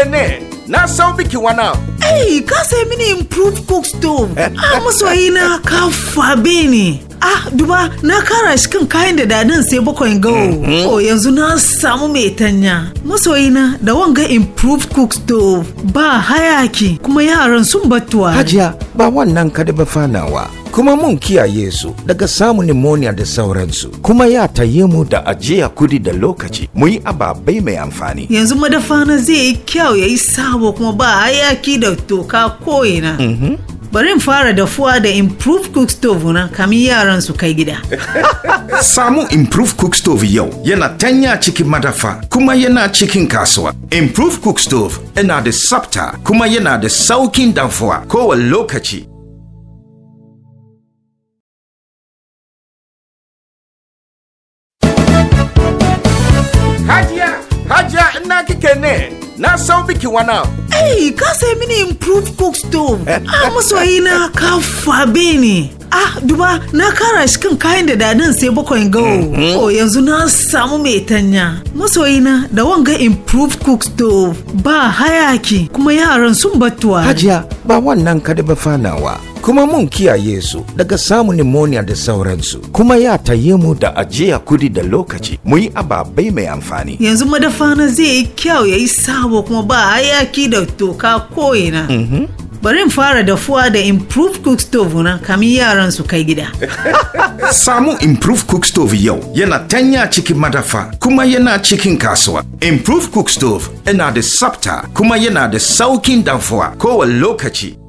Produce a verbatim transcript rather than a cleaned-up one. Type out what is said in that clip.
kene na sau biki wana. Hey, ka sai mini improved cook stove. Ah, masoyina ka fabe ni. Ah, duba na kara shi kan kayan da dadin sai bakwai gawo. Oh, yanzu na samu mai tanya. Masoyina da wanga improved cook stove ba hayaki kuma yaran sun batuwa. Hajiya, ba wannan kada ba fanawa. Kuma mun kiyaye su daga samun pneumonia da sauransu. Kuma ya taye mu da ajiya kudi da lokaci. Mu yi ababai mai amfani. Yanzu madafa na zai yi kyau yayi sabo kuma ba hayaki da toka ko'ina. Mhm. Bari in fara dafuwa da improved cook stove na kamin yaran su kai gida. Samu improved cook stove yau yana tanya cikin madafa kuma yana cikin kasuwa. Improved cook stove yana da tsafta kuma yana da saukin dafuwa kowane lokaci. Hajiya, Hajiya ina kike ne? Na sau biki wana. Hey, ka sai mini improved cook stove. Ah, masoyina ka fabe ni. Ah, duba na kara shi kan kayan da dadin sai bakwai gawo. Oh, yanzu na samu mai tanya. Masoyina da wanga improved cook stove ba hayaki kuma yaran sun batuwa. Hajiya, ba wannan kada ba fanawa. Kuma mun kiyaye su daga samun pneumonia da sauransu. Kuma ya taye mu da ajiya kudi da lokaci. Mu yi ababai mai amfani. Yanzu madafa na zai yi kyau yayi sabo kuma ba hayaki da toka ko'ina. Mhm. Bari in fara dafuwa da improved cook stove na kamin yaran su kai gida. Samu improved cook stove yau yana tanya cikin madafa kuma yana cikin kasuwa. Improved cook stove yana da tsafta kuma yana da saukin dafuwa kowane lokaci.